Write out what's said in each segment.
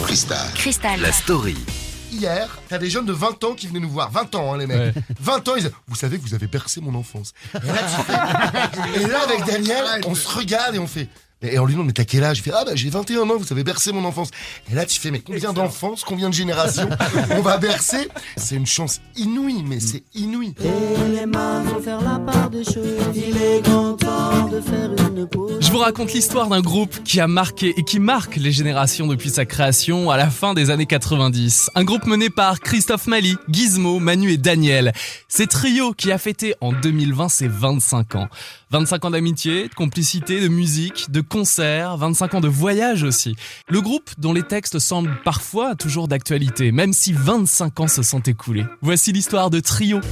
Cristal. La story. Hier, t'as des jeunes de 20 ans qui venaient nous voir. 20 ans, hein, les mecs. Ouais. 20 ans, ils disaient, vous savez que vous avez bercé mon enfance. Et là, avec Daniel, on se regarde et on fait... Et on lui demande, mais t'as quel âge? Il fait, j'ai 21 ans, vous avez bercé mon enfance. Et là, tu fais, mais combien d'enfances, combien de générations on va bercer? C'est une chance inouïe, mais c'est inouï. Et les mains vont faire la part des choses. Il est grand temps de faire une pause. Je vous raconte l'histoire d'un groupe qui a marqué et qui marque les générations depuis sa création à la fin des années 90. Un groupe mené par Christophe Mali, Gizmo, Manu et Daniel. C'est Trio qui a fêté en 2020 ses 25 ans. 25 ans d'amitié, de complicité, de musique, de concerts, 25 ans de voyage aussi. Le groupe dont les textes semblent parfois toujours d'actualité, même si 25 ans se sont écoulés. Voici l'histoire de Trio.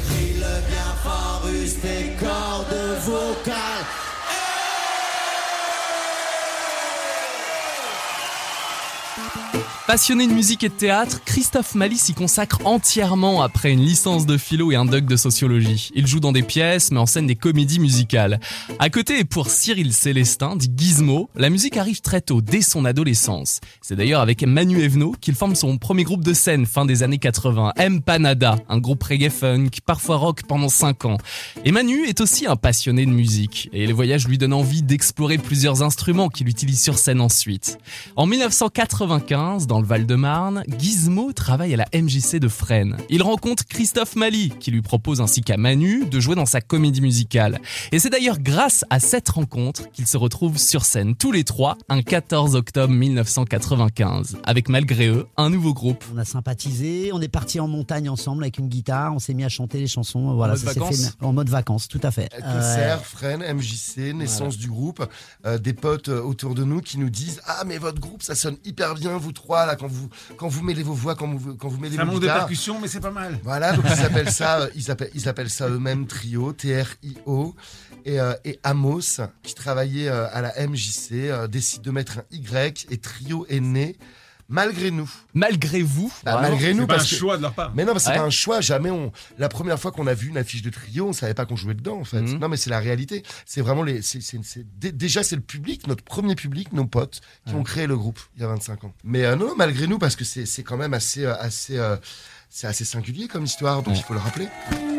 Passionné de musique et de théâtre, Christophe Mali s'y consacre entièrement après une licence de philo et un doc de sociologie. Il joue dans des pièces, met en scène des comédies musicales. À côté, et pour Cyril Célestin, dit Gizmo, la musique arrive très tôt, dès son adolescence. C'est d'ailleurs avec Manu Evno qu'il forme son premier groupe de scène fin des années 80, Empanada, un groupe reggae funk, parfois rock pendant 5 ans. Et Manu est aussi un passionné de musique, et les voyages lui donnent envie d'explorer plusieurs instruments qu'il utilise sur scène ensuite. En 1995, dans le Val-de-Marne, Gizmo travaille à la MJC de Fresnes. Il rencontre Christophe Mali, qui lui propose ainsi qu'à Manu de jouer dans sa comédie musicale. Et c'est d'ailleurs grâce à cette rencontre qu'ils se retrouvent sur scène tous les trois un 14 octobre 1995, avec malgré eux un nouveau groupe. On a sympathisé, on est parti en montagne ensemble avec une guitare, on s'est mis à chanter les chansons. Voilà, mode ça s'est vacances. fait en mode vacances, tout à fait. Concert, Fresnes, MJC, naissance du groupe, des potes autour de nous qui nous disent, mais votre groupe ça sonne hyper bien vous trois là quand vous mêlez vos voix, quand vous mêlez Ça vos manque de guitares. percussion, mais c'est pas mal. Voilà, donc ils appellent ça eux-mêmes Trio, Trio. Et Amos, qui travaillait à la MJC, décide de mettre un Y et Trio est né malgré nous. Malgré vous, Malgré nous, C'est pas un parce que... choix de leur part. Mais non, mais c'est Ouais. pas un choix. Jamais la première fois qu'on a vu une affiche de Trio, on savait pas qu'on jouait dedans, en fait. Mhm. Non, mais c'est la réalité. C'est vraiment déjà, c'est le public, notre premier public, nos potes, qui ont créé le groupe il y a 25 ans. Mais non, malgré nous, parce que c'est quand même c'est assez singulier comme histoire, donc il faut le rappeler.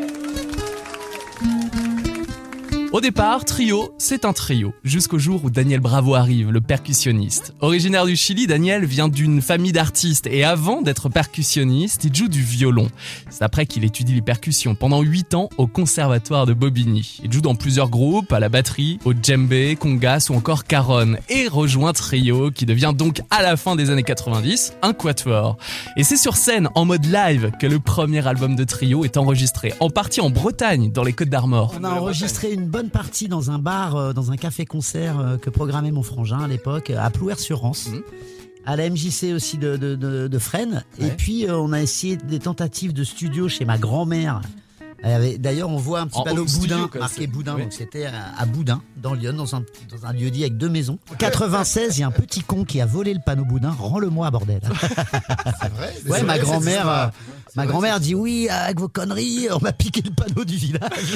Au départ, Trio, c'est un trio, jusqu'au jour où Daniel Bravo arrive, le percussionniste. Originaire du Chili, Daniel vient d'une famille d'artistes et avant d'être percussionniste, il joue du violon. C'est après qu'il étudie les percussions pendant 8 ans au conservatoire de Bobigny. Il joue dans plusieurs groupes, à la batterie, au djembé, congas ou encore caronne et rejoint Trio qui devient donc à la fin des années 90 un quatuor. Et c'est sur scène, en mode live, que le premier album de Trio est enregistré, en partie en Bretagne, dans les Côtes-d'Armor. On a enregistré une bonne partie dans un bar, dans un café-concert que programmait mon frangin à l'époque, à Plouer-sur-Rance. À la MJC aussi de Fresnes. Ouais. Et puis on a essayé des tentatives de studio chez ma grand-mère. D'ailleurs, on voit un petit En panneau home studio, Boudin, quoi, marqué c'est- Boudin. oui. Donc c'était à Boudin, dans Lyon, dans un lieu-dit avec 2 maisons. 96, il y a un petit con qui a volé le panneau Boudin. Rends-le-moi, bordel. C'est vrai. mais Ouais, c'est ma vrai, grand-mère, cette histoire. ma grand-mère dit oui, avec vos conneries, on m'a piqué le panneau du village.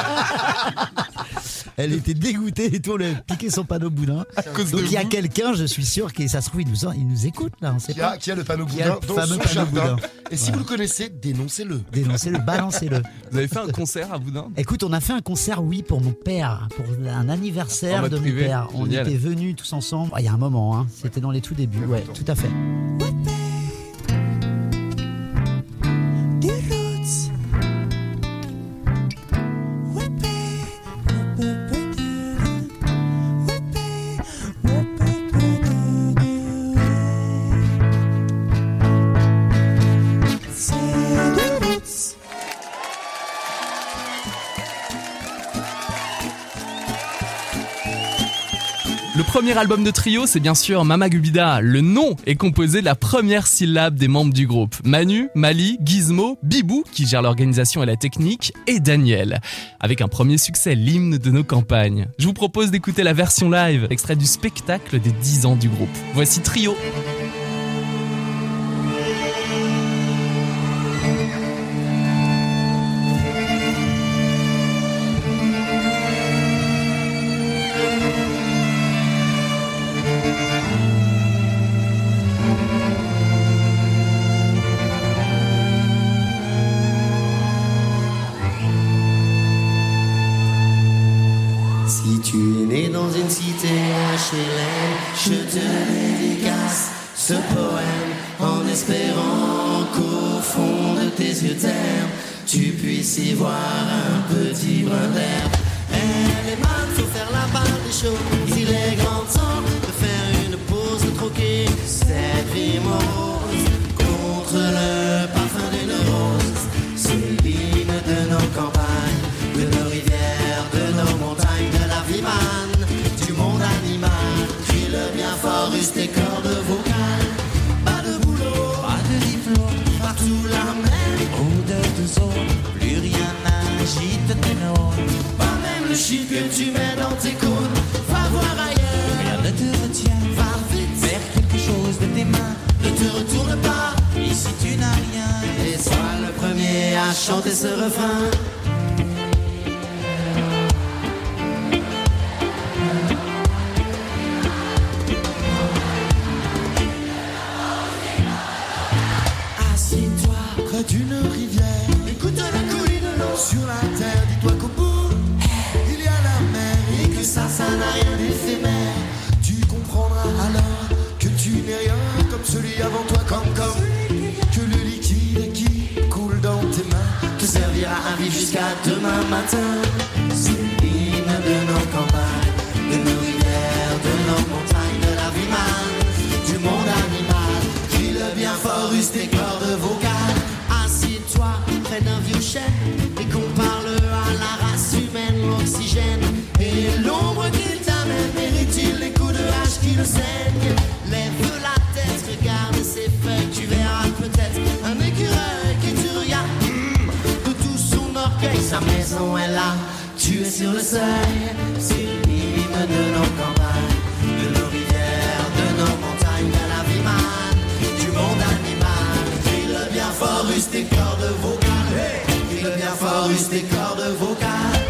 Elle était dégoûtée et tout, on lui a piqué son panneau Boudin. Donc il y a quelqu'un, je suis sûr, que ça se trouve, il nous écoute là, on sait pas. Qui a le panneau Qui a Boudin le dans fameux son panneau jardin. Boudin. Et si vous le connaissez, dénoncez-le. Dénoncez-le, balancez-le. Vous avez fait un concert à Boudin ? Écoute, on a fait un concert, oui, pour mon père, pour un En anniversaire mode de mon privé. père. On Génial. était venus tous ensemble. Il y a un moment, hein, c'était dans les tout débuts, ouais, tout à fait. Le premier album de Trio, c'est bien sûr Mama Gubida. Le nom est composé de la première syllabe des membres du groupe. Manu, Mali, Gizmo, Bibou, qui gère l'organisation et la technique, et Daniel. Avec un premier succès, l'hymne de nos campagnes. Je vous propose d'écouter la version live, extrait du spectacle des 10 ans du groupe. Voici Trio. HLM. Je te dédicace ce poème en espérant qu'au fond de tes yeux ternes, tu puisses y voir un petit brin d'herbe. Elle est mal, faut faire la part des choses. Il est grand temps de faire une pause, de troquer cette vie morose contre le parfum d'une rose. C'est l'hymne de nos campagnes, de nos rivières, de nos montagnes, de la vie manne, du monde animal. Crie le bien fort, use tes cordes vocales. Pas de boulot, pas de diplôme, partout la même odeur de zone. Plus rien n'agite tes neurones, pas même le chiffre que tu mets dans tes cônes. Va voir ailleurs, rien ne te retient. Va vite, faire quelque chose de tes mains. Ne te retourne pas, ici tu n'as rien. Et sois le premier à chanter ce refrain. Assis-toi près d'une rivière, écoute la coulée de l'eau sur la terre. Dis-toi qu'au bout, il y a la mer et que ça n'a rien d'éphémère. Tu comprendras alors que tu n'es rien comme celui avant toi, comme que le liquide qui coule dans tes mains te servira à vivre jusqu'à demain matin. C'est l'hymne de nos campagnes, de nos rivières, de nos montagnes, de la vie manne, du monde animal. Crie le bien fort, use tes cordes vocales. Assis-toi près d'un vieux chêne et qu'on parle à la race humaine. L'oxygène et l'ombre qu'il t'amène, mérite-t-il les coups de hache qui le saignent? Lève la tête, regarde ses feuilles, tu verras peut-être un écureuil qui te regarde de tout son orgueil. Sa maison est là, tu es sur le seuil. C'est l'hymne de nos campagnes, de nos rivières, de nos montagnes, de la vie manne, du monde animal. Crie le bien fort, use tes cordes vocales. Crie le bien fort, use tes cordes vocales.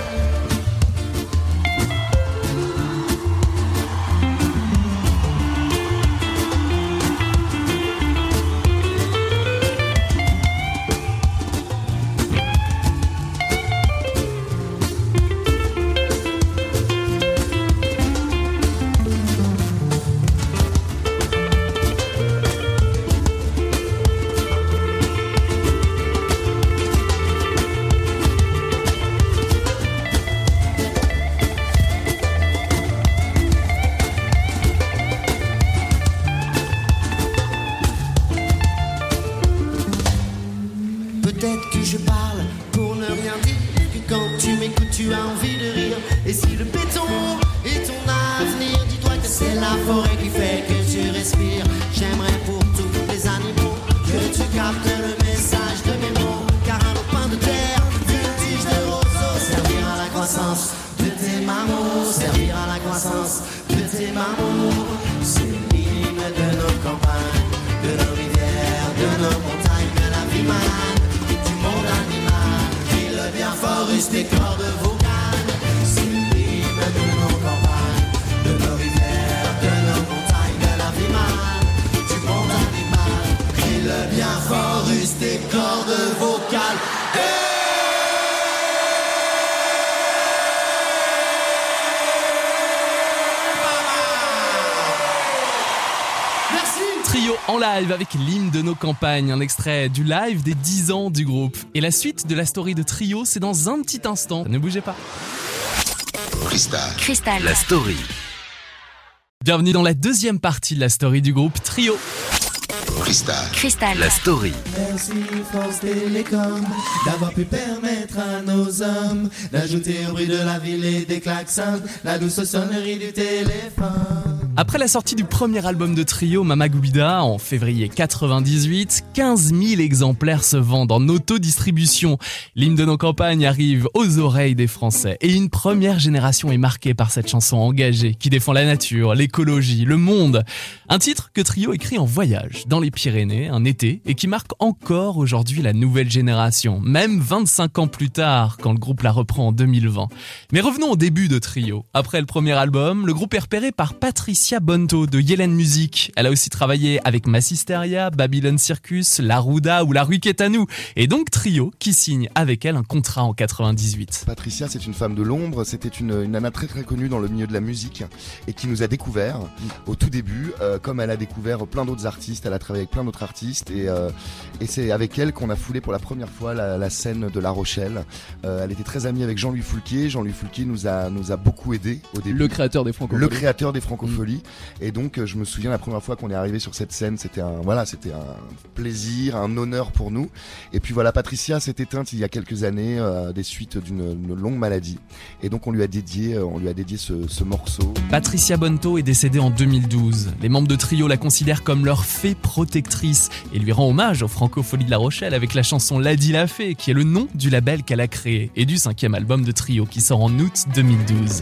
Peut-être que je parle pour ne rien dire, que quand tu m'écoutes tu as envie de rire. Et si le béton est ton avenir, dis-toi que c'est la forêt qui fait que tu respires. J'aimerais pour tous les animaux que tu captes le message de mes mots. Car un lopin de terre, une tige de roseau, servir à la croissance de tes mammaux, servir à la croissance de tes mammaux. C'est l'hymne de nos campagnes, de nos rivières, de nos montagnes, de la vie manne, du monde animal. Crie le bien fort, use tes cordes vocales. C'est l'hymne de nos campagnes, de nos rivières, de nos montagnes, de la vie manne, du monde animal. Crie le bien fort, use tes cordes vocales. Trio en live avec l'hymne de nos campagnes, un extrait du live des 10 ans du groupe. Et la suite de la story de Trio, c'est dans un petit instant. Ne bougez pas. Cristal. La story. Bienvenue dans la deuxième partie de la story du groupe Trio. Cristal. La story. Merci France Télécom d'avoir pu permettre à nos hommes d'ajouter au bruit de la ville et des klaxons la douce sonnerie du téléphone. Après la sortie du premier album de Trio, Mama Goubida, en février 98, 15 000 exemplaires se vendent en autodistribution. L'hymne de nos campagnes arrive aux oreilles des Français. Et une première génération est marquée par cette chanson engagée qui défend la nature, l'écologie, le monde. Un titre que Trio écrit en voyage dans les Pyrénées, un été, et qui marque encore aujourd'hui la nouvelle génération, même 25 ans plus tard, quand le groupe la reprend en 2020. Mais revenons au début de Trio. Après le premier album, le groupe est repéré par Patricia Patricia Bonto de Yellen Music. Elle a aussi travaillé avec Massisteria, Babylon Circus, La Ruda ou La Rue Quétanou. Et donc Trio qui signe avec elle un contrat en 98. Patricia, c'est une femme de l'ombre, c'était une nana très très connue dans le milieu de la musique et qui nous a découvert au tout début, comme elle a découvert plein d'autres artistes, elle a travaillé avec plein d'autres artistes et c'est avec elle qu'on a foulé pour la première fois la scène de La Rochelle. Elle était très amie avec Jean-Louis Foulquier. Jean-Louis Foulquier nous a beaucoup aidé au début. Le créateur des Francopholies. Et donc je me souviens la première fois qu'on est arrivé sur cette scène, c'était un plaisir, un honneur pour nous. Et puis voilà, Patricia s'est éteinte il y a quelques années des suites d'une longue maladie. Et donc on lui a dédié ce morceau. Patricia Bonto est décédée en 2012. Les membres de Trio la considèrent comme leur fée protectrice et lui rend hommage aux Francopholies de La Rochelle avec la chanson Ladi la Fée, qui est le nom du label qu'elle a créé et du 5e album de Trio qui sort en août 2012.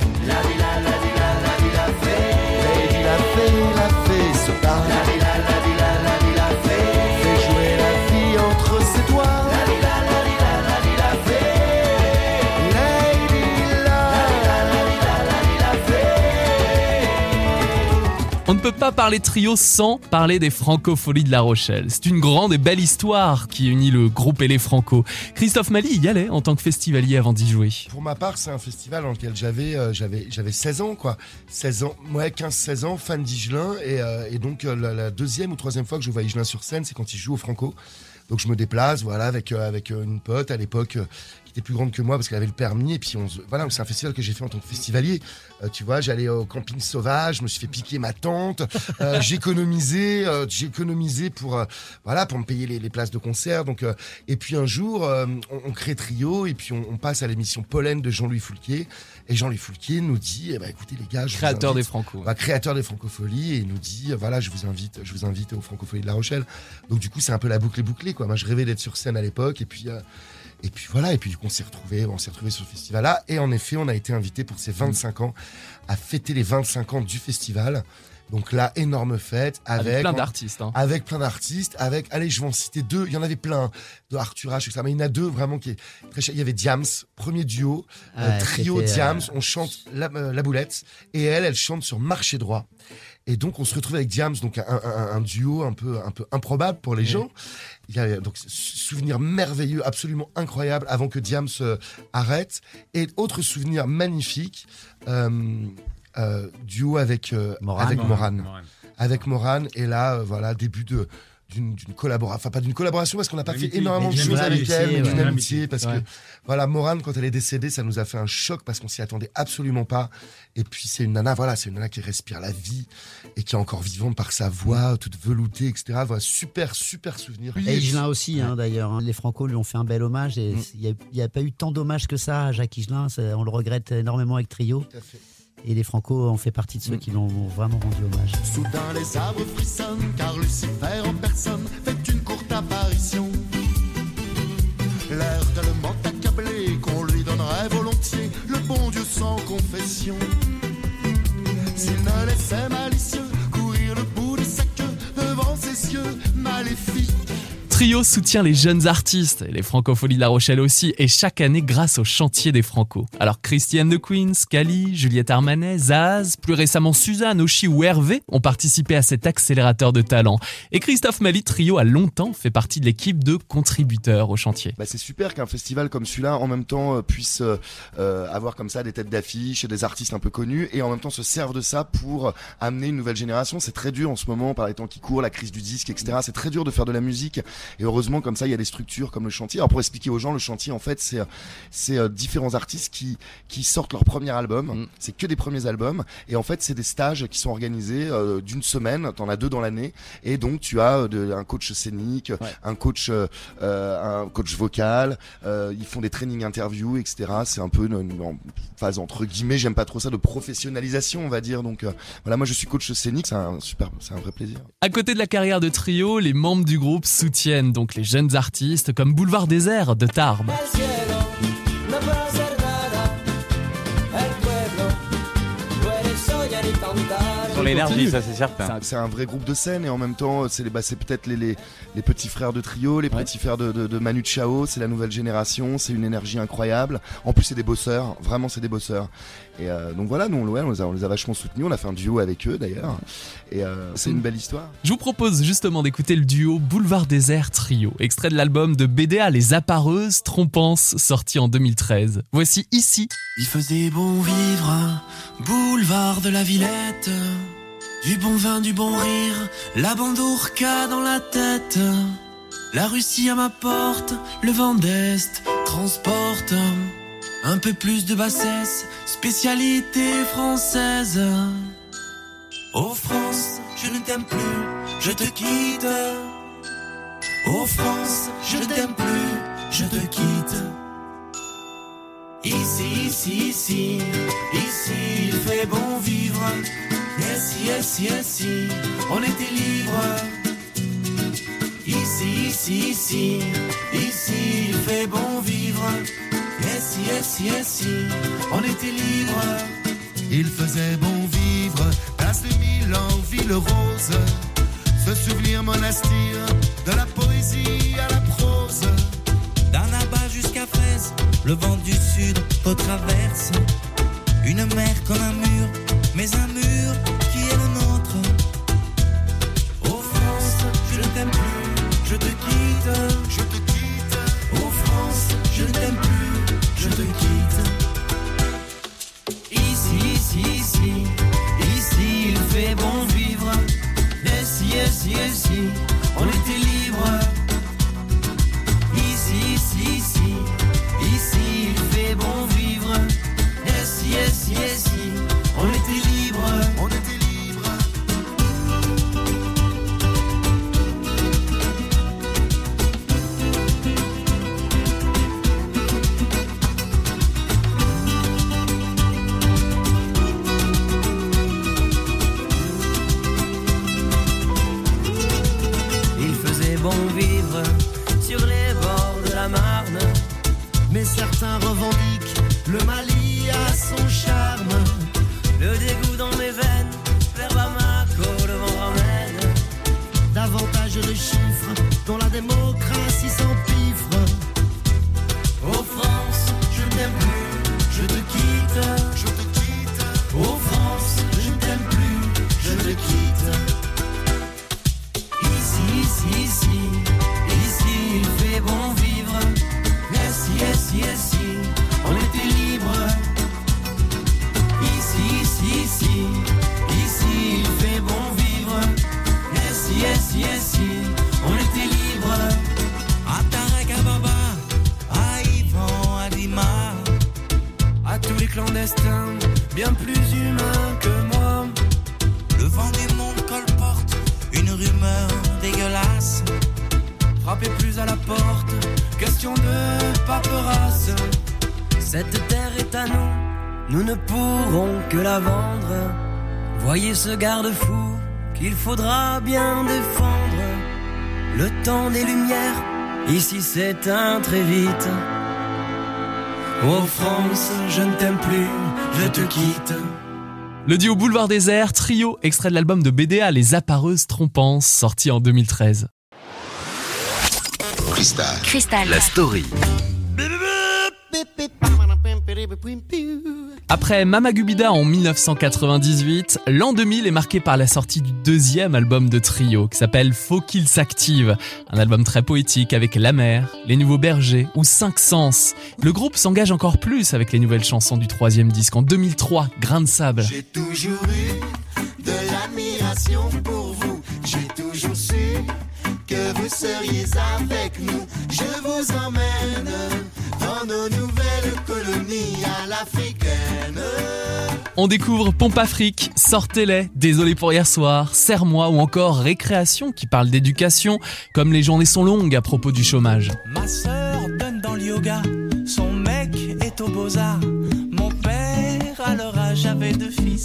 On ne peut pas parler Trio sans parler des Francopholies de La Rochelle. C'est une grande et belle histoire qui unit le groupe et les Franco. Christophe Mali y allait en tant que festivalier avant d'y jouer. Pour ma part, c'est un festival dans lequel j'avais 16 ans, quoi. 16 ans, ouais, 15-16 ans, fan d'Higelin. Et donc, la deuxième ou troisième fois que je vois Higelin sur scène, c'est quand il joue au Franco. Donc je me déplace, voilà, avec une pote à l'époque qui était plus grande que moi parce qu'elle avait le permis. Et puis voilà, c'est un festival que j'ai fait en tant que festivalier. Tu vois, j'allais au camping sauvage, je me suis fait piquer ma tente. J'économisais pour me payer les places de concert. Donc et puis un jour, on crée Trio et puis on passe à l'émission Pollen de Jean-Louis Foulquier. Et Jean-Louis Foulquier nous dit, écoutez les gars, créateur des Franco, créateur des Francopholies, et il nous dit, voilà, je vous invite aux Francopholies de La Rochelle. Donc du coup, c'est un peu la boucle est bouclée, quoi. Moi, je rêvais d'être sur scène à l'époque, et puis voilà, et puis on s'est retrouvés sur ce festival-là, et en effet, on a été invités pour ces 25 ans à fêter les 25 ans du festival. Donc là, énorme fête avec plein d'artistes. Avec plein d'artistes, allez, je vais en citer deux. Il y en avait plein de Arthur H, etc. Mais il y en a deux vraiment qui est très cher. Il y avait Diams, premier duo, Trio Diams. On chante la boulette et elle chante sur Marché droit. Et donc on se retrouve avec Diams, donc un duo un peu improbable pour les gens. Il y a donc souvenir merveilleux, absolument incroyable avant que Diams arrête. Et autre souvenir magnifique. Duo avec Morane. Avec Morane, et là voilà, début d'une collaboration, enfin pas d'une collaboration parce qu'on n'a pas fait énormément de choses avec elle, mais d'une amitié, parce que voilà, Morane, quand elle est décédée, ça nous a fait un choc parce qu'on s'y attendait absolument pas. Et puis c'est une nana qui respire la vie et qui est encore vivante par sa voix toute veloutée, etc. Voilà, super souvenir. Et Higelin aussi, d'ailleurs, les Franco lui ont fait un bel hommage, et il n'y a pas eu tant d'hommages que ça à Jacques Higelin. On le regrette énormément avec Trio. Tout à fait. Et les Franco ont fait partie de ceux qui l'ont vraiment rendu hommage. Soudain les arbres frissonnent car Lucifer en personne fait une courte apparition. L'air tellement accablé qu'on lui donnerait volontiers le bon Dieu sans confession. S'il ne laissait malicieux courir le bout de sa queue devant ses cieux maléfiques. Trio soutient les jeunes artistes, et les Francopholies de La Rochelle aussi, et chaque année grâce au chantier des Franco. Alors Christiane de Queen, Scali, Juliette Armanet, Zaz, plus récemment Suzanne, Oshi ou Hervé ont participé à cet accélérateur de talent. Et Christophe Mali, Trio a longtemps fait partie de l'équipe de contributeurs au chantier. C'est super qu'un festival comme celui-là en même temps puisse avoir comme ça des têtes d'affiche, des artistes un peu connus, et en même temps se serve de ça pour amener une nouvelle génération. C'est très dur en ce moment par les temps qui courent, la crise du disque, etc. C'est très dur de faire de la musique. Et heureusement, comme ça, il y a des structures comme le chantier. Alors pour expliquer aux gens, le chantier, en fait, c'est différents artistes qui sortent leur premier album. C'est que des premiers albums. Et en fait, c'est des stages qui sont organisés d'une semaine. T'en as 2 dans l'année. Et donc, tu as un coach scénique, un coach vocal. Ils font des training interviews, etc. C'est un peu une phase entre guillemets, j'aime pas trop ça, de professionnalisation, on va dire. Donc voilà, moi je suis coach scénique. C'est un vrai plaisir. À côté de la carrière de Trio, les membres du groupe soutiennent donc les jeunes artistes comme Boulevard Désert de Tarbes. Sur l'énergie, ça c'est certain. C'est un vrai groupe de scène et en même temps c'est peut-être les petits frères de Trio, les petits frères de Manu Chao, c'est la nouvelle génération, c'est une énergie incroyable. En plus c'est des bosseurs, vraiment c'est des bosseurs. Et donc voilà, nous on les a vachement soutenus, on a fait un duo avec eux d'ailleurs. Et c'est une belle histoire. Je vous propose justement d'écouter le duo Boulevard Désert Trio, extrait de l'album de BDA Les Appareuses Trompances, sorti en 2013. Voici Ici. Il faisait bon vivre, boulevard de la Villette, du bon vin, du bon rire, la bandourka dans la tête, la Russie à ma porte, le vent d'Est transporte un peu plus de bassesse, spécialité française. Oh France, je ne t'aime plus, je te quitte. Oh France, je ne t'aime plus, je te quitte. Ici, il fait bon vivre. Yes, on était libre. Ici, il fait bon vivre. Yes, on était libre. Il faisait bon vivre, place de Milan, ville rose. Ce souvenir monastique, de la poésie à la prose. D'Annaba jusqu'à Fraise, le vent du sud retraverse. Une mer comme un mur, mais un mur qui est le nôtre. Oh France, je ne t'aime plus, je te quitte. Oh France, je ne t'aime plus, je te quitte. Ici, il fait bon vivre. Yes, on était libre. Ici, il fait bon vivre. Yes, on était libre. Il faisait bon vivre sur les bords de la Marne, mais certains revendiquent le Mali a son charme. Le dégoût dans mes veines, vers Bamako le vent ramène davantage de chiffres dont la démocratie s'empiffre. Oh France, je ne t'aime plus, je te quitte. Oh France, je ne t'aime plus, je te quitte. Ici, il fait bon vivre. Yes, on était libre. Ici, il fait bon vivre. Yes, on était libre. À Tarek, à Baba, à Yvan, à Dima, à tous les clandestins, bien plus humains que moi. Le vent du monde colporte une rumeur dégueulasse. Frappez plus à la porte, question de paperasse. Cette terre est à nous, nous ne pourrons que la vendre. Voyez ce garde-fou qu'il faudra bien défendre. Le temps des lumières, ici s'éteint très vite. Oh France, je ne t'aime plus, je te quitte. Le duo Boulevard Désert Trio, extrait de l'album de BDA Les Appareuses Trompances, sorti en 2013. Cristal, la story. Après Mama Gubida en 1998, l'an 2000 est marqué par la sortie du deuxième album de Trio qui s'appelle Faut qu'il s'active. Un album très poétique avec La Mer, Les Nouveaux Bergers ou Cinq Sens. Le groupe s'engage encore plus avec les nouvelles chansons du troisième disque. En 2003, Grain de sable. J'ai toujours eu de l'admiration pour vous. J'ai toujours su que vous seriez avec nous. Je vous emmène dans nos nouvelles colonies à l'africaine. On découvre Pompe Afrique, Sortez-les, Désolé pour hier soir, Serre-moi ou encore Récréation qui parle d'éducation, comme les journées sont longues à propos du chômage. Ma sœur donne dans le yoga, son mec est au Beaux-Arts. Mon père à leur âge avait 2 fils.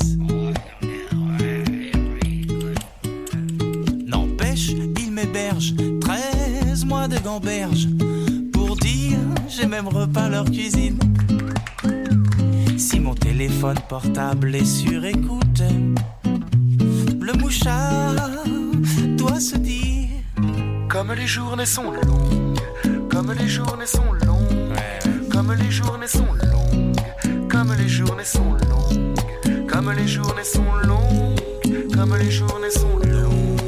N'empêche, il m'héberge 13 mois de gamberge. Pour dire, j'ai même repeint leur cuisine. Si mon téléphone portable est sur écoute, le mouchard doit se dire. Comme les journées sont longues, comme les journées sont longues, comme les journées sont longues, comme les journées sont longues, comme les journées sont longues, comme les journées sont longues.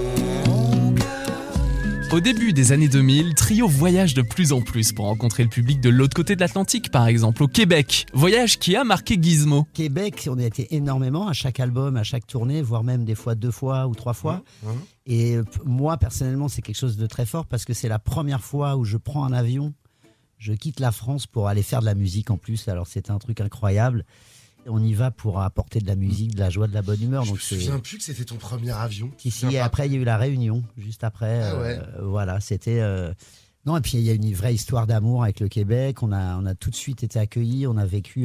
Au début des années 2000, Trio voyage de plus en plus pour rencontrer le public de l'autre côté de l'Atlantique, par exemple, au Québec. Voyage qui a marqué Gizmo. Québec, on a été énormément à chaque album, à chaque tournée, voire même des fois 2 fois ou 3 fois. Et moi, personnellement, c'est quelque chose de très fort parce que c'est la première fois où je prends un avion, je quitte la France pour aller faire de la musique en plus. Alors, c'était un truc incroyable. On y va pour apporter de la musique, de la joie, de la bonne humeur. Je donc me souviens plus que c'était ton premier avion. Et après, il y a eu la Réunion, juste après. Voilà, c'était... Non, et puis il y a une vraie histoire d'amour avec le Québec. On a tout de suite été accueillis. On a vécu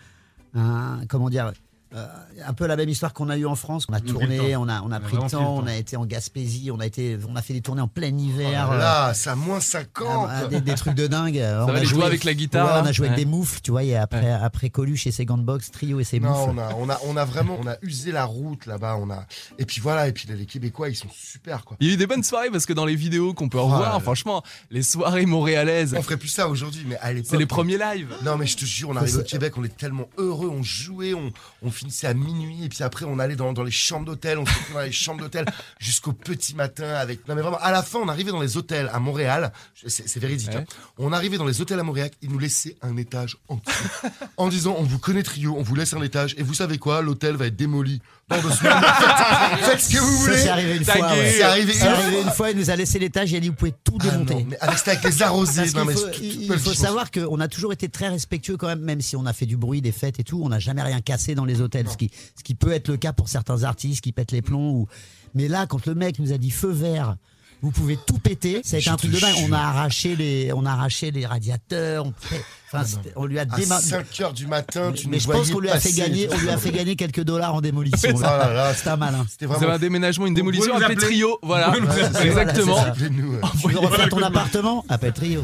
comment dire, un peu la même histoire qu'on a eu en France. On a tourné, on a pris le temps, on a été en Gaspésie, on a fait des tournées en plein hiver. Là, c'est à moins 50. Des trucs de dingue. On a joué avec la guitare. On a joué avec des moufles, tu vois. Et après Coluche et ses gants de boxe, Trio et ses moufles. On a vraiment usé la route là-bas. Et puis voilà. Et puis les Québécois, ils sont super quoi. Il y a eu des bonnes soirées parce que dans les vidéos qu'on peut revoir, franchement, les soirées montréalaises. On ferait plus ça aujourd'hui, mais à l'époque. C'est les premiers lives. Non, mais je te jure, on arrive au Québec, on est tellement heureux, on jouait, on finissait à minuit et puis après on allait dans les chambres d'hôtel, on se retrouvait dans les chambres d'hôtel jusqu'au petit matin avec. Non mais vraiment, à la fin on arrivait dans les hôtels à Montréal, c'est véridique. Hein. On arrivait dans les hôtels à Montréal, ils nous laissaient un étage entier en disant on vous connaît Trio, on vous laisse un étage et vous savez quoi, l'hôtel va être démoli dans 2 semaines. Faites ce que vous voulez. Ça, c'est arrivé une fois. C'est arrivé une fois, il nous a laissé l'étage et il a dit vous pouvez tout démonter. Non, mais c'était avec les arrosés. Il faut savoir qu'on a toujours été très respectueux quand même si on a fait du bruit, des fêtes et tout, on n'a jamais rien cassé dans les hôtels, ce qui peut être le cas pour certains artistes qui pètent les plombs. Mais là, quand le mec nous a dit feu vert, vous pouvez tout péter, ça a été un truc de dingue. On a arraché les radiateurs. On lui a démarré. À 5h du matin, mais je pense qu'on lui a fait gagner quelques dollars en démolition. C'était un malin. C'était vraiment un déménagement, une démolition, appelez Trio. Voilà, exactement. Tu veux refaire ton appartement? Appelle Trio.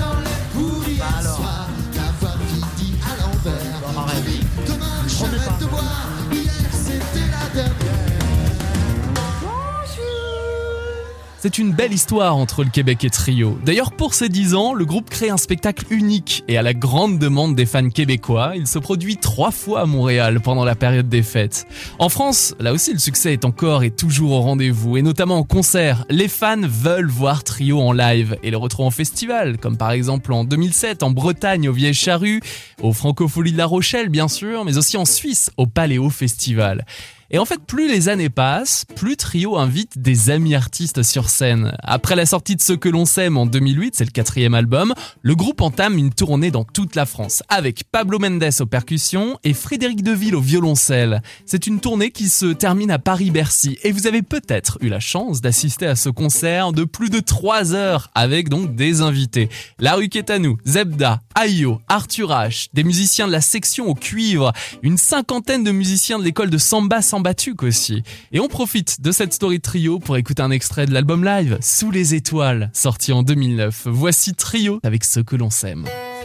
C'est une belle histoire entre le Québec et Trio. D'ailleurs, pour ses 10 ans, le groupe crée un spectacle unique et à la grande demande des fans québécois, il se produit 3 fois à Montréal pendant la période des fêtes. En France, là aussi, le succès est encore et toujours au rendez-vous et notamment en concert. Les fans veulent voir Trio en live et le retrouver en festival, comme par exemple en 2007 en Bretagne au Vieilles Charrues, aux Francopholies de La Rochelle bien sûr, mais aussi en Suisse au Paléo Festival. Et en fait, plus les années passent, plus Trio invite des amis artistes sur scène. Après la sortie de Ce que l'on s'aime en 2008, c'est le 4e album, le groupe entame une tournée dans toute la France, avec Pablo Mendes aux percussions et Frédéric Deville au violoncelle. C'est une tournée qui se termine à Paris-Bercy, et vous avez peut-être eu la chance d'assister à ce concert de plus de 3 heures, avec donc des invités. La Rue Quétanou, Zebda, Ayo, Arthur H, des musiciens de la section au cuivre, une 50aine de musiciens de l'école de Samba Sambatuk aussi. Et on profite de cette story Trio pour écouter un extrait de l'album live Sous les étoiles, sorti en 2009. Voici Trio avec Ce que l'on s'aime.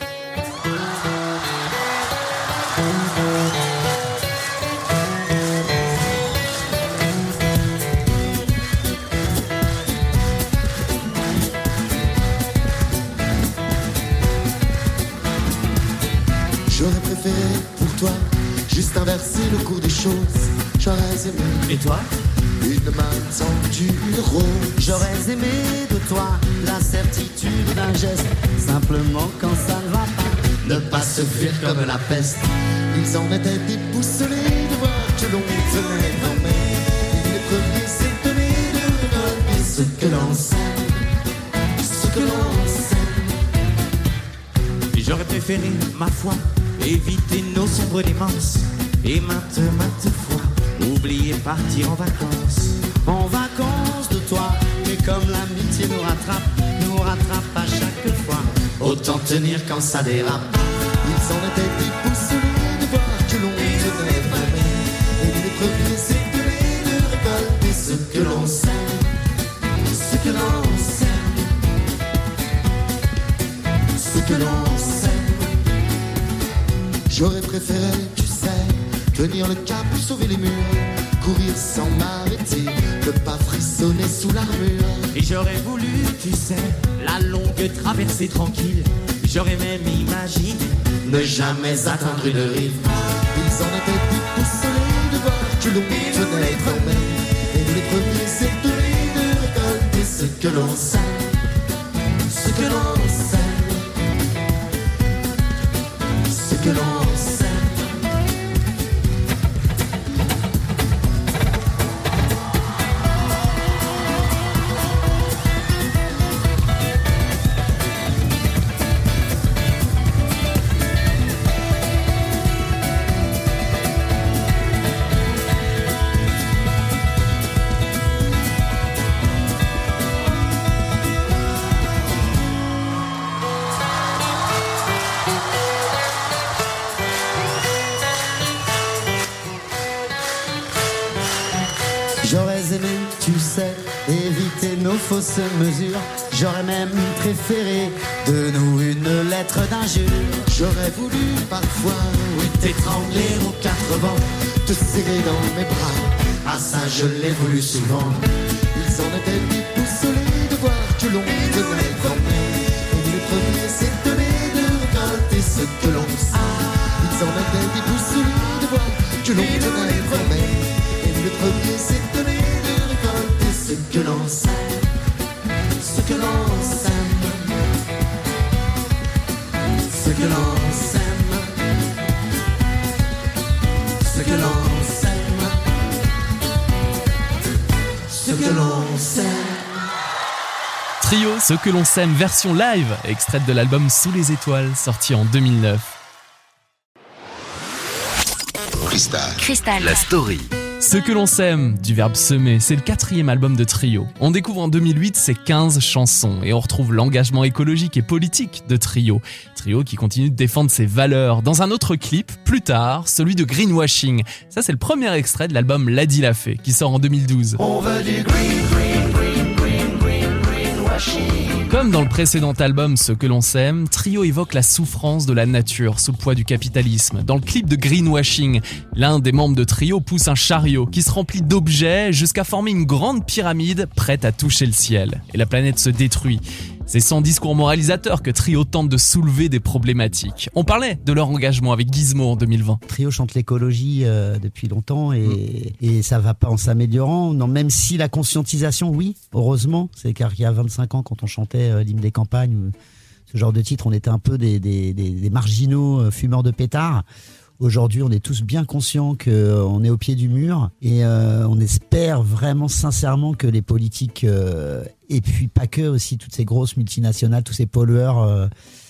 J'aurais préféré pour toi juste inverser le cours des choses. J'aurais aimé. Et toi? Une main tendue rose. J'aurais aimé de toi la certitude d'un geste. Simplement quand ça ne va pas, ne pas se fuir comme la peste. Ils en étaient déboussolés de voir que l'on tenait dormir. Et les premiers s'étonnaient de récolter ce que l'on sait. Ce que l'on sait. J'aurais préféré, ma foi, éviter nos sombres démences. Et maintes fois, oublier partir en vacances. En vacances de toi, mais comme l'amitié nous rattrape à chaque fois. Autant tenir quand ça dérape. Ils en étaient déboussolés de voir que l'on tenait vraiment. Et les premiers s'étonnaient de récolter ce que l'on sait. Ce que l'on sait. Ce que l'on sait. J'aurais préféré, tu sais, tenir le cap pour sauver les murs. courir sans m'arrêter, ne pas frissonner sous l'armure. Et j'aurais voulu, tu sais, la longue traversée tranquille. J'aurais même imaginé ne jamais atteindre une rive. Ils en étaient déboussolés de voir que l'on tenait quand même. Et les premiers étonnés de récolter ce que l'on sème, ce que l'on sème, ce que l'on sème. J'aurais aimé, tu sais, éviter nos fausses mesures. J'aurais même préféré de nous une lettre d'injure. J'aurais voulu parfois, oui, t'étrangler aux quatre vents, te serrer dans mes bras. Ah ça je l'ai voulu souvent. Ils en étaient déboussolés de voir que l'on tenait quand même. Et les premiers s'étonnaient de récolter ce que l'on sait. Ils en étaient déboussolés de voir que l'on tenait quand même. Le premier s'étonnait de récolter ce que l'on sème, ce que l'on sème, ce que l'on sème, ce que l'on sème, ce que l'on sème. Trio, Ce que l'on sème version live, extraite de l'album Sous les étoiles, sorti en 2009. Cristal, la story. Ce que l'on sème, du verbe semer, c'est le 4e album de Trio. On découvre en 2008 ses 15 chansons et on retrouve l'engagement écologique et politique de Trio. Trio qui continue de défendre ses valeurs. Dans un autre clip, plus tard, celui de Greenwashing. Ça, c'est le premier extrait de l'album Lady l'a fait, qui sort en 2012. On veut du greenwashing. Comme dans le précédent album Ce que l'on sème, Trio évoque la souffrance de la nature sous le poids du capitalisme. Dans le clip de Greenwashing, l'un des membres de Trio pousse un chariot qui se remplit d'objets jusqu'à former une grande pyramide prête à toucher le ciel. Et la planète se détruit. C'est sans discours moralisateur que Trio tente de soulever des problématiques. On parlait de leur engagement avec Gizmo en 2020. Trio chante l'écologie depuis longtemps et ça va pas en s'améliorant. Non, même si la conscientisation, oui, heureusement, c'est car il y a 25 ans quand on chantait l'hymne des campagnes, ou ce genre de titre, on était un peu des marginaux fumeurs de pétards. Aujourd'hui, on est tous bien conscients qu'on est au pied du mur et on espère vraiment sincèrement que les politiques et puis pas que aussi toutes ces grosses multinationales, tous ces pollueurs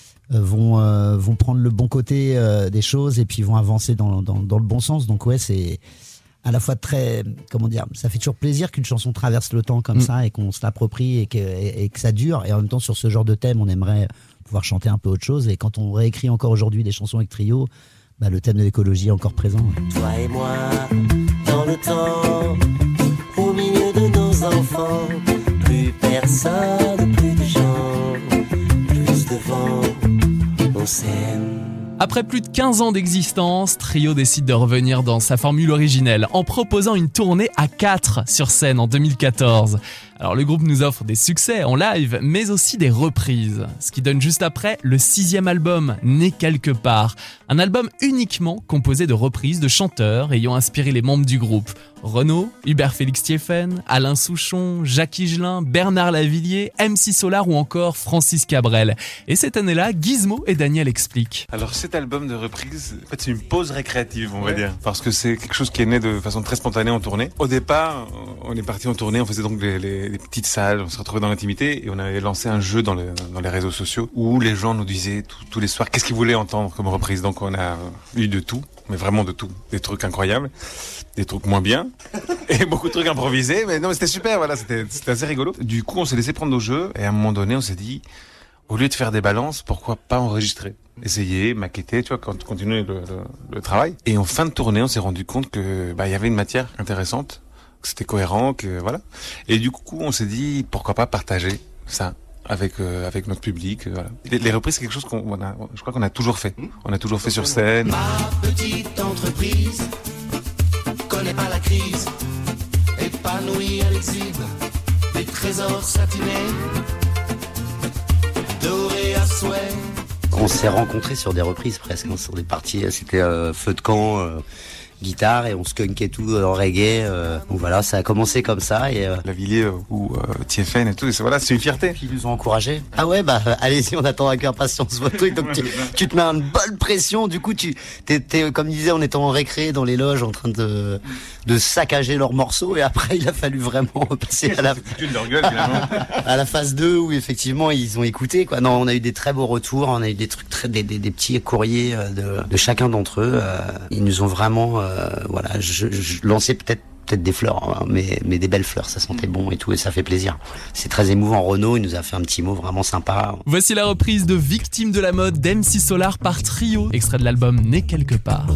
vont prendre le bon côté des choses et puis vont avancer dans le bon sens. Donc ouais, c'est à la fois très, comment dire, ça fait toujours plaisir qu'une chanson traverse le temps comme ça et qu'on se l'approprie et que ça dure. Et en même temps, sur ce genre de thème, on aimerait pouvoir chanter un peu autre chose. Et quand on réécrit encore aujourd'hui des chansons avec Trio, bah, le thème de l'écologie est encore présent. Toi et moi, dans le temps, au milieu de nos enfants, plus personne, plus de gens, plus de vent, on s'aime. Après plus de 15 ans d'existence, Trio décide de revenir dans sa formule originelle en proposant une tournée à 4 sur scène en 2014. Alors le groupe nous offre des succès en live, mais aussi des reprises. Ce qui donne juste après le 6e album, Né quelque part. Un album uniquement composé de reprises de chanteurs ayant inspiré les membres du groupe. Renaud, Hubert Félix Thiéphane, Alain Souchon, Jacques Higelin, Bernard Lavillier, MC Solar ou encore Francis Cabrel. Et cette année-là, Gizmo et Daniel expliquent. Alors cet album de reprise, en fait c'est une pause récréative on va dire, parce que c'est quelque chose qui est né de façon très spontanée en tournée. Au départ, on est parti en tournée, on faisait donc les petites salles, on se retrouvait dans l'intimité et on avait lancé un jeu dans les réseaux sociaux où les gens nous disaient tous les soirs qu'est-ce qu'ils voulaient entendre comme reprise. Donc on a eu de tout, mais vraiment de tout, des trucs incroyables, des trucs moins bien et beaucoup de trucs improvisés, mais non mais c'était super, voilà, c'était assez rigolo. Du coup on s'est laissé prendre au jeu et à un moment donné on s'est dit au lieu de faire des balances, pourquoi pas enregistrer, essayer, maqueter, tu vois, continuer le travail. Et en fin de tournée on s'est rendu compte que y avait une matière intéressante, que c'était cohérent, que voilà. Et du coup on s'est dit pourquoi pas partager ça avec notre public, voilà. Les reprises c'est quelque chose je crois qu'on a toujours fait. On a toujours fait sur scène. Ma petite entreprise, comprenait pas la crise. Épanoui, elle exhibe des trésors satinés, dorés à souhait. On s'est rencontrés sur des reprises presque, sur des parties, c'était feu de camp, guitare, et on skunkait tout en reggae. Donc voilà, ça a commencé comme ça. Et Lavilliers ou TFN et tout, voilà, c'est une fierté. Ils nous ont encouragés. Ah ouais, bah allez-y, on attend avec impatience votre truc. Donc tu te mets une bonne pression. Du coup, t'es comme disait, on était en récré dans les loges en train de saccager leurs morceaux. Et après, il a fallu vraiment passer à la phase 2 où effectivement ils ont écouté, quoi. Non, on a eu des très beaux retours. On a eu des trucs des petits courriers de chacun d'entre eux. Ils nous ont vraiment voilà, je lançais peut-être des fleurs, hein, mais des belles fleurs, ça sentait bon et tout, et ça fait plaisir. C'est très émouvant. Renaud, il nous a fait un petit mot vraiment sympa. Voici la reprise de Victime de la mode d'MC Solar par Trio, extrait de l'album Né quelque part.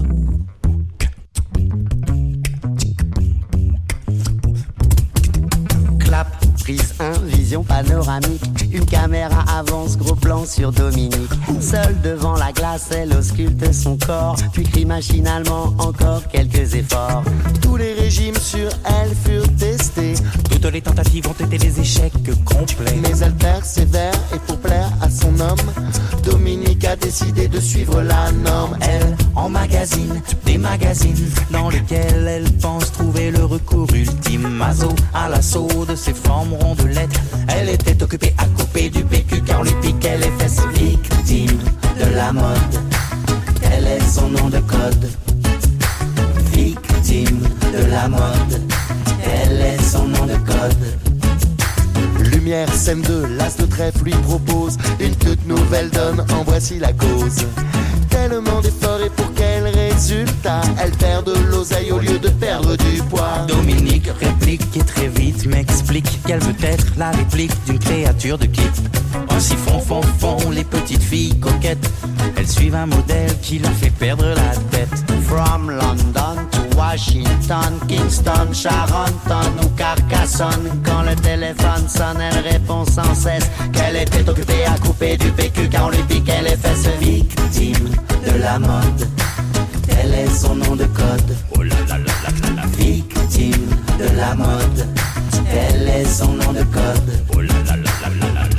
Clap, prise 1, vision panoramique. Une caméra avance, gros plan sur Dominique. Seule devant la glace, elle ausculte son corps, puis crie machinalement encore quelques efforts. Tous les régimes sur elle furent testés. Toutes les tentatives ont été des échecs complets. Mais elle persévère et pour plaire à son homme, Dominique a décidé de suivre la norme. Elle emmagasine des magazines dans lesquels elle pense trouver le recours ultime. Maso à l'assaut de ses formes rondelettes. Elle était occupée à couper du PQ car on lui piquait les fesses. Victime de la mode, tel est son nom de code. Victime de la mode, tel est son nom de code. Lumière, scène 2, l'as de trèfle lui propose une toute nouvelle donne, en voici la cause. Tellement d'efforts et pour quel résultat? Elle perd de l'oseille au lieu de perdre du poids. Dominique réplique et très vite m'explique qu'elle veut être la réplique d'une créature de kit. Ainsi font les petites filles coquettes. Elles suivent un modèle qui leur fait perdre la tête. From London to Washington, Kingston, Charenton ou Carcassonne. Quand le téléphone sonne, elle répond sans cesse qu'elle était occupée à couper du PQ car on lui piquait les fesses. Victime de la mode, tel est son nom de code. Oh là là là là là. Victime de la mode, tel est son nom de code. Oh là là là là là là.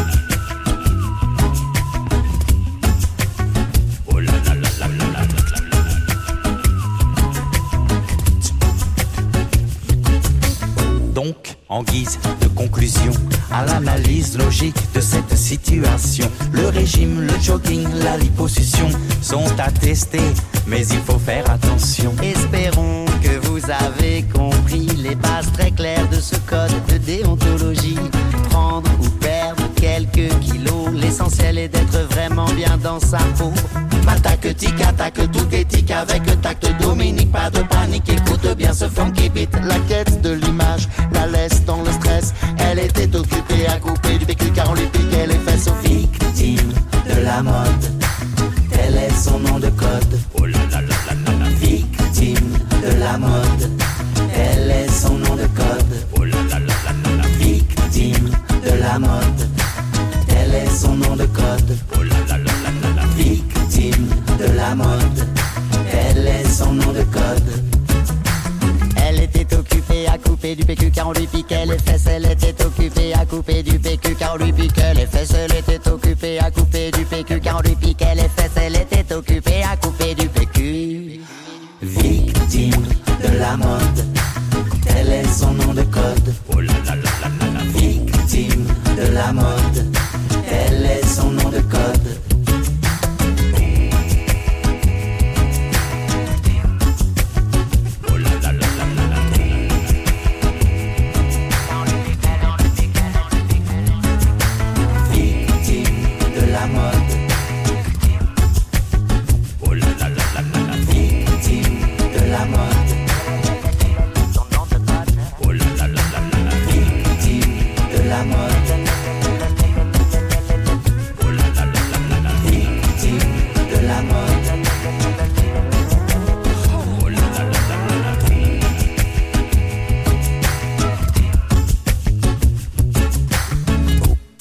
Donc, en guise de conclusion à l'analyse logique de cette situation, le régime, le jogging, la liposuction sont attestés, mais il faut faire attention. Espérons que vous avez compris les bases très claires de ce code de déontologie. Prendre ou perdre quelques kilos, l'essentiel est d'être vraiment bien dans sa peau. M'attaque, tic, attaque, tout éthique avec tact. Dominique, pas de panique, écoute bien ce funky beat. La quête de l'image la laisse dans le stress. Elle était occupée à couper du PQ car on lui piquait les fesses. Victime de la mode, tel est son nom de code. Oh là là là là là. Victime de la mode, tel est son nom de code. Oh là là là là là. Victime de la mode, tel est son nom de code. Oh là là là là là. Victime de la mode, tel est son nom de code. Elle était occupée à couper du PQ car on lui piquait les fesses. Elle était occupée à couper du PQ car on lui piquait les fesses. Elle était occupée à couper du PQ car on lui piquait les fesses. Elle était occupée à couper du PQ. Victime de la mode, tel est son nom de code. Oh là là là là là. Victime de la mode, tel est son nom de code.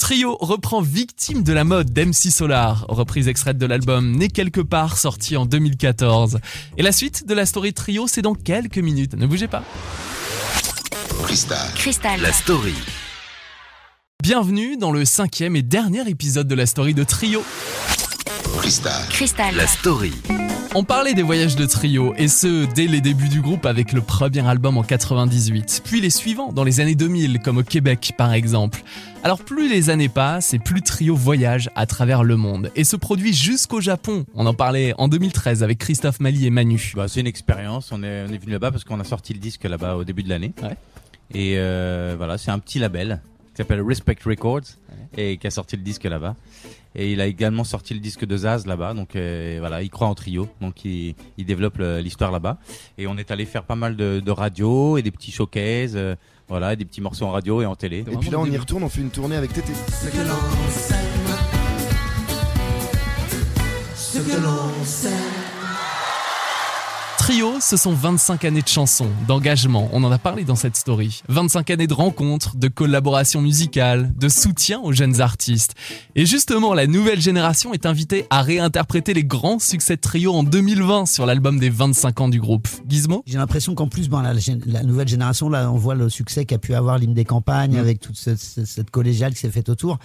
Trio reprend Victime de la mode d'MC Solar, reprise extraite de l'album Né quelque part, sorti en 2014. Et la suite de la story de Trio, c'est dans quelques minutes. Ne bougez pas. Cristal, la story. Bienvenue dans le 5e et dernier épisode de la story de Trio. Cristal, la story. On parlait des voyages de Trio, et ce, dès les débuts du groupe avec le premier album en 98, puis les suivants dans les années 2000, comme au Québec par exemple. Alors plus les années passent, et plus Trio voyage à travers le monde, et se produit jusqu'au Japon. On en parlait en 2013 avec Christophe Mali et Manu. C'est une expérience, on est venu là-bas parce qu'on a sorti le disque là-bas au début de l'année. Ouais. Et voilà, c'est un petit label qui s'appelle Respect Records, et qui a sorti le disque là-bas. Et il a également sorti le disque de Zaz là-bas, donc voilà, il croit en Trio, donc il développe l'histoire là-bas. Et on est allé faire pas mal de radio et des petits showcases, voilà, des petits morceaux en radio et en télé. Et puis là on y retourne, on fait une tournée avec Tété. Ce que l'on sait. Trio, ce sont 25 années de chansons, d'engagement, on en a parlé dans cette story. 25 années de rencontres, de collaborations musicales, de soutien aux jeunes artistes. Et justement, la nouvelle génération est invitée à réinterpréter les grands succès de Trio en 2020 sur l'album des 25 ans du groupe. Gizmo ? J'ai l'impression qu'en plus, la nouvelle génération, là, on voit le succès qu'a pu avoir l'hymne des campagnes avec toute cette collégiale qui s'est faite autour.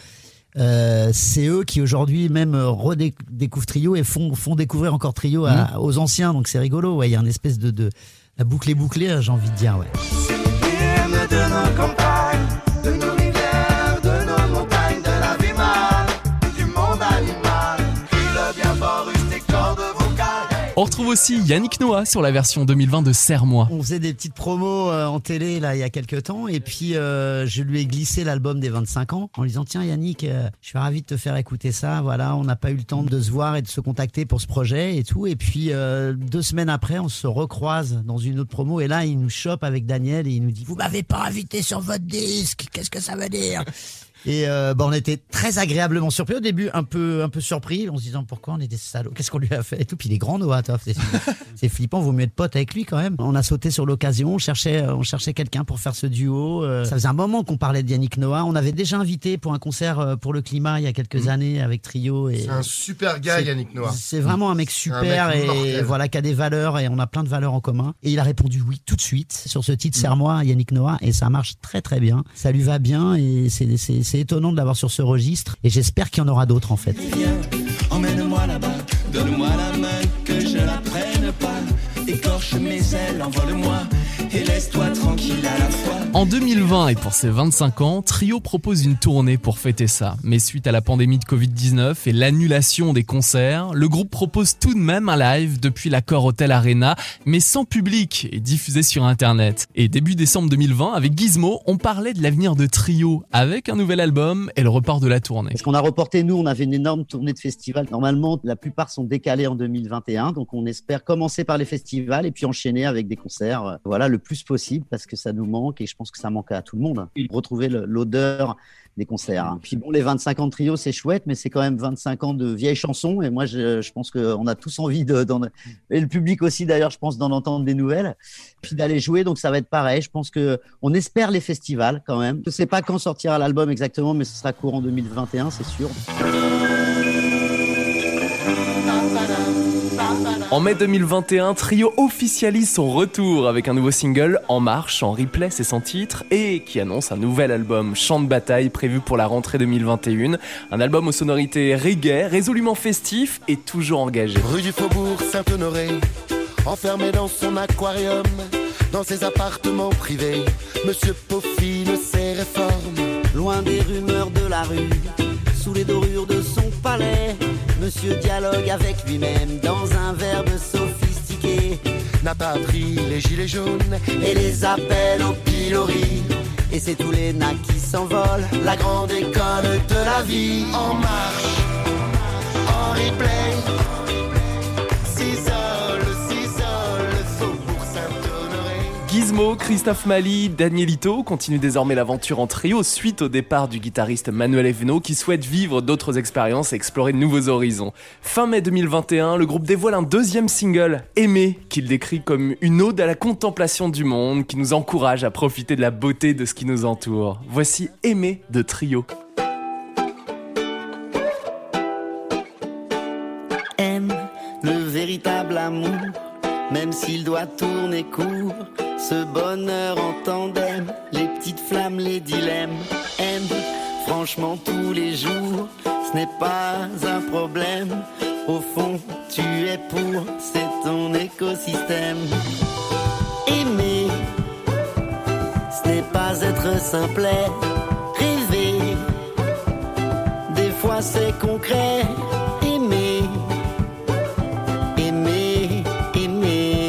C'est eux qui aujourd'hui même redécouvrent Trio et font découvrir encore Trio aux anciens, donc c'est rigolo. Ouais, il y a une espèce de la boucle est bouclée, j'ai envie de dire. Ouais. C'est l'hymne de nos campagnes, de nos rivières, de nos montagnes, de la vie mâle, du monde animal. Crie-le bien fort, use tes cordes vocales. On retrouve aussi Yannick Noah sur la version 2020 de Serre-moi. On faisait des petites promos en télé là il y a quelques temps, et puis je lui ai glissé l'album des 25 ans en lui disant tiens Yannick, je suis ravi de te faire écouter ça. Voilà, on n'a pas eu le temps de se voir et de se contacter pour ce projet et tout. Et puis 2 semaines après, on se recroise dans une autre promo, et là il nous chope avec Daniel et il nous dit vous m'avez pas invité sur votre disque, qu'est-ce que ça veut dire? Et on était très agréablement surpris au début, un peu surpris, en se disant pourquoi on est des salauds, qu'est-ce qu'on lui a fait et tout. Puis il est grand Noah, c'est flippant, vaut mieux être pote avec lui quand même. On a sauté sur l'occasion, on cherchait quelqu'un pour faire ce duo. Ça faisait un moment qu'on parlait de Yannick Noah. On avait déjà invité pour un concert pour le climat il y a quelques années avec Trio. Et c'est un super gars, Yannick Noah. C'est vraiment un mec super, et voilà, qui a des valeurs, et on a plein de valeurs en commun. Et il a répondu oui tout de suite sur ce titre Serre-moi, Yannick Noah, et ça marche très très bien. Ça lui va bien, et c'est étonnant de l'avoir sur ce registre, et j'espère qu'il y en aura d'autres en fait. Viens, emmène-moi là-bas, donne-moi la main, que je la prenne pas. Écorche mes ailes, envole-moi, et laisse-toi tranquille à la fois. En 2020 et pour ses 25 ans, Trio propose une tournée pour fêter ça. Mais suite à la pandémie de Covid-19 et l'annulation des concerts, le groupe propose tout de même un live depuis l'Accor Hotel Arena, mais sans public et diffusé sur Internet. Et début décembre 2020, avec Gizmo, on parlait de l'avenir de Trio avec un nouvel album et le report de la tournée. Parce qu'on a reporté, nous, on avait une énorme tournée de festivals. Normalement, la plupart sont décalés en 2021, donc on espère commencer par les festivals et puis enchaîner avec des concerts, voilà, le plus possible, parce que ça nous manque, et je pense que ça manque à tout le monde. Retrouver l'odeur des concerts. Puis bon, les 25 ans de Trio, c'est chouette, mais c'est quand même 25 ans de vieilles chansons, et moi, je pense qu'on a tous envie et le public aussi d'ailleurs, je pense, d'en entendre des nouvelles, puis d'aller jouer, donc ça va être pareil. Je pense qu'on espère les festivals quand même. Je ne sais pas quand sortira l'album exactement, mais ce sera courant 2021, c'est sûr. En mai 2021, Trio officialise son retour avec un nouveau single, En Marche, en replay, c'est son titre, et qui annonce un nouvel album, Chant de bataille, prévu pour la rentrée 2021. Un album aux sonorités reggae, résolument festif et toujours engagé. Rue du Faubourg Saint-Honoré, enfermé dans son aquarium, dans ses appartements privés, Monsieur peaufine ses réformes. Loin des rumeurs de la rue, sous les dorures de son palais, Monsieur dialogue avec lui-même dans un verbe sophistiqué. N'a pas pris les gilets jaunes Et les appels au pilori, et c'est tous les nains qui s'envolent. La grande école de la vie. En marche, en replay, s'isole, Faubourg Saint-Honoré. Gizmo, Christophe Mali, Danielito continuent désormais l'aventure en trio suite au départ du guitariste Manuel Evno qui souhaite vivre d'autres expériences et explorer de nouveaux horizons. Fin mai 2021, le groupe dévoile un deuxième single, Aimer, qu'il décrit comme une ode à la contemplation du monde qui nous encourage à profiter de la beauté de ce qui nous entoure. Voici Aimer de Trio. véritable amour, même s'il doit tourner court. Ce bonheur en tandem, les petites flammes, les dilemmes, aime franchement tous les jours, ce n'est pas un problème. Au fond, tu es pour, c'est ton écosystème. Aimer, ce n'est pas être simplet. Rêver, des fois c'est concret. Aimer, aimer, aimer.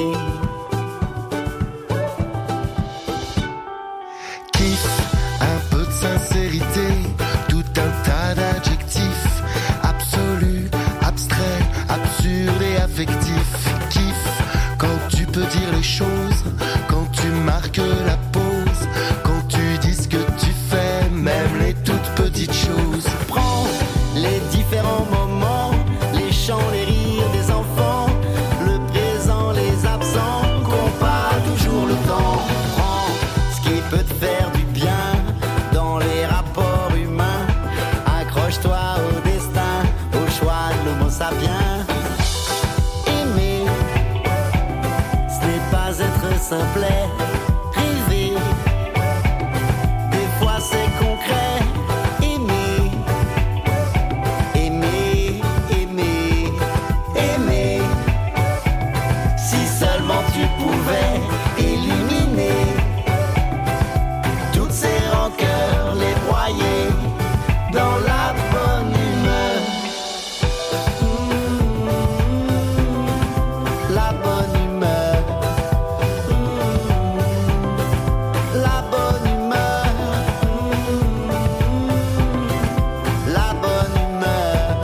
Kiff, un peu de sincérité, tout un tas d'adjectifs, absolu, abstrait, absurde et affectif. Kiff, quand tu peux dire les choses, quand tu marques la pause, quand tu dis ce que tu fais, même les toutes petites choses. Prends les différents moments, les chants, les rires des enfants, le présent, les absents, compare toujours le temps. Prends ce qui peut te faire du bien dans les rapports humains. Accroche-toi au destin, au choix de l'homo sapiens. Aimer, ce n'est pas être simplet. Rêver, des fois c'est concret. Aimer, aimer, aimer, aimer. Si seulement tu pouvais éliminer toutes ces rancœurs, les broyer dans la bonne humeur. La bonne humeur. La bonne humeur. La bonne humeur.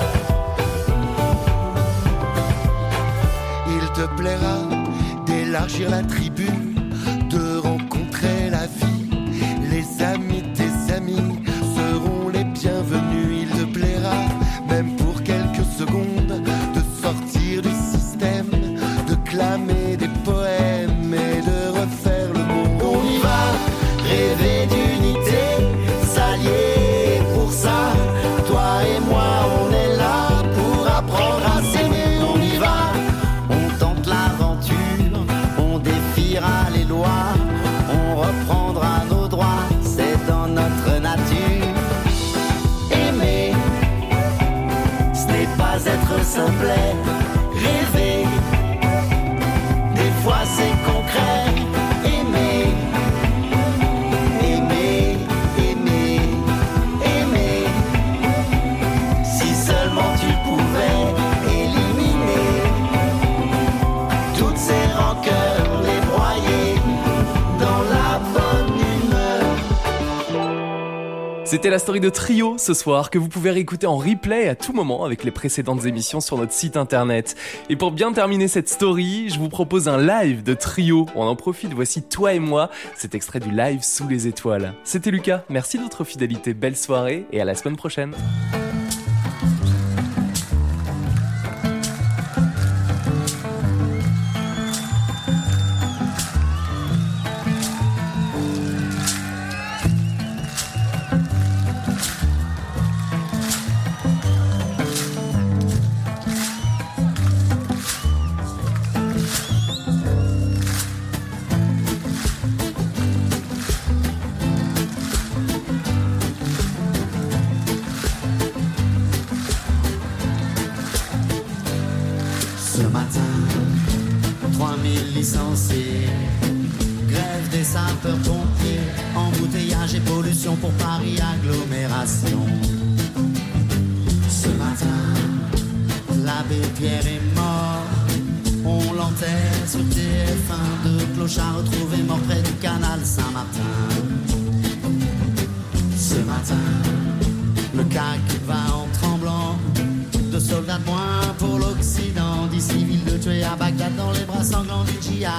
Il te plaira d'élargir la tribu, de rencontrer la vie. Les amis de tes amis seront les bienvenus. Il te plaira, même pour quelques secondes, de sortir du système, de clamer des poèmes et de refaire le monde. On y va, rêver d'unité, s'allier pour ça. Toi et moi, on est là pour apprendre à s'aimer. On y va, on tente l'aventure, on défiera les lois, on reprendra nos droits, c'est dans notre nature. Aimer, ce n'est pas être simplet. Rêver, des fois c'est concret. Aimer, aimer, aimer, aimer. Si seulement tu pouvais éliminer toutes ces rancœurs, les broyer dans la bonne humeur. C'était la story de Trio ce soir que vous pouvez réécouter en replay à tout moment avec les précédentes émissions sur notre site internet. Et pour bien terminer cette story, je vous propose un live de Trio. On en profite, voici Toi et moi, cet extrait du live Sous les étoiles. C'était Lucas, merci de votre fidélité, belle soirée et à la semaine prochaine. Ce matin, 3000 licenciés, grève des sapeurs-pompiers, embouteillage et pollution pour Paris agglomération. Ce matin, l'abbé Pierre est mort, on l'enterre sur TF1, deux clochards retrouvés morts près du canal Saint-Martin. Ce matin, le CAC va en tremblant, de soldats de moins pour l'Occident, 10 civils de tués à Bagdad dans les bras sanglants du djihad.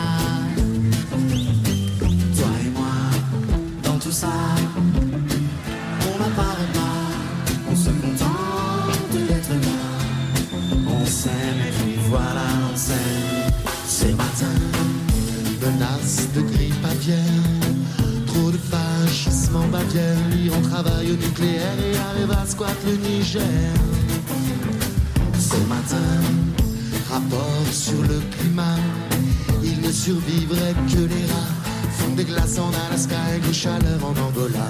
Toi et moi, dans tout ça, on n'apparaît pas, on se contente d'être là. On s'aime et puis voilà, on s'aime. Ces matins, menace de grippe aviaire, trop de fascisme en Bavière. L'Iran travaille au nucléaire et arrive à squatter le Niger. ce matin, rapport sur le climat. Il ne survivrait que les rats. Fond des glaces en Alaska et de chaleur en Angola.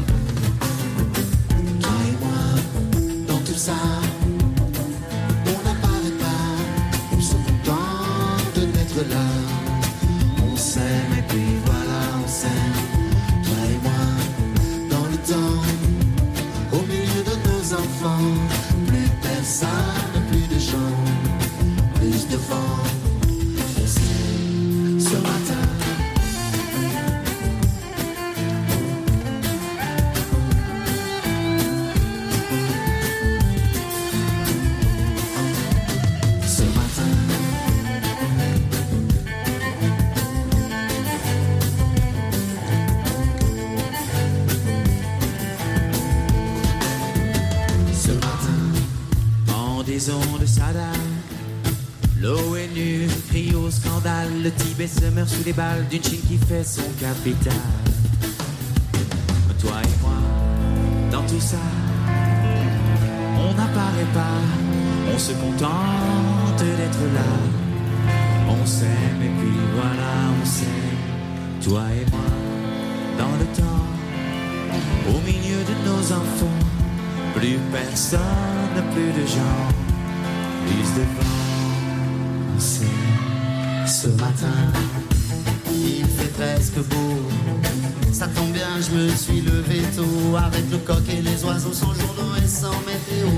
Toi et moi, dans tout ça, on n'apparaît pas. On se contente d'être là. On s'aime et puis voilà, on s'aime. Toi et moi, dans le temps, au milieu de nos enfants. Plus personne, plus de gens, plus de vent. On s'aime ce matin. De Saddam, l'ONU crie au scandale. Le Tibet se meurt sous les balles d'une Chine qui fait son capital. Toi et moi, dans tout ça, on n'apparaît pas. On se contente d'être là. On s'aime et puis voilà, on s'aime. Toi et moi, dans le temps, au milieu de nos enfants. Plus personne, plus de gens, plus de vent. On sait, ce matin, il fait presque beau. Ça tombe bien, je me suis levé tôt. Avec le coq et les oiseaux, sans journaux et sans météo.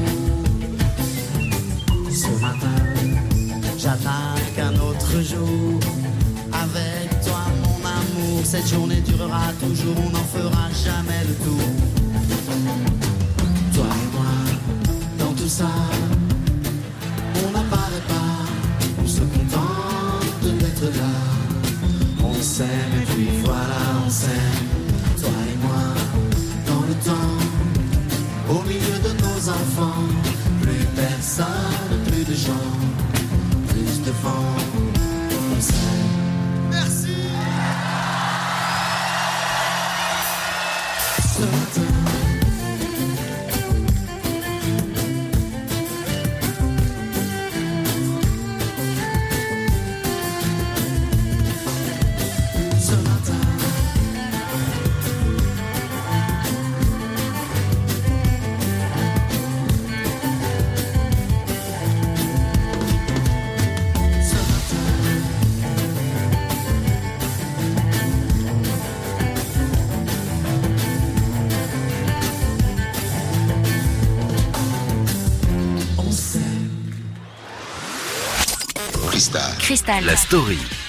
Ce matin, j'attaque un autre jour. Avec toi, mon amour, cette journée durera toujours. On n'en fera jamais le tour. Toi et moi, dans tout ça, on n'apparaît pas, on se contente d'être là. On s'aime et puis voilà, on s'aime. Toi et moi, dans le temps, au milieu de nos enfants. Plus personne, plus de gens, plus de vent. On s'aime. Merci. Ce matin. Cristal, la story.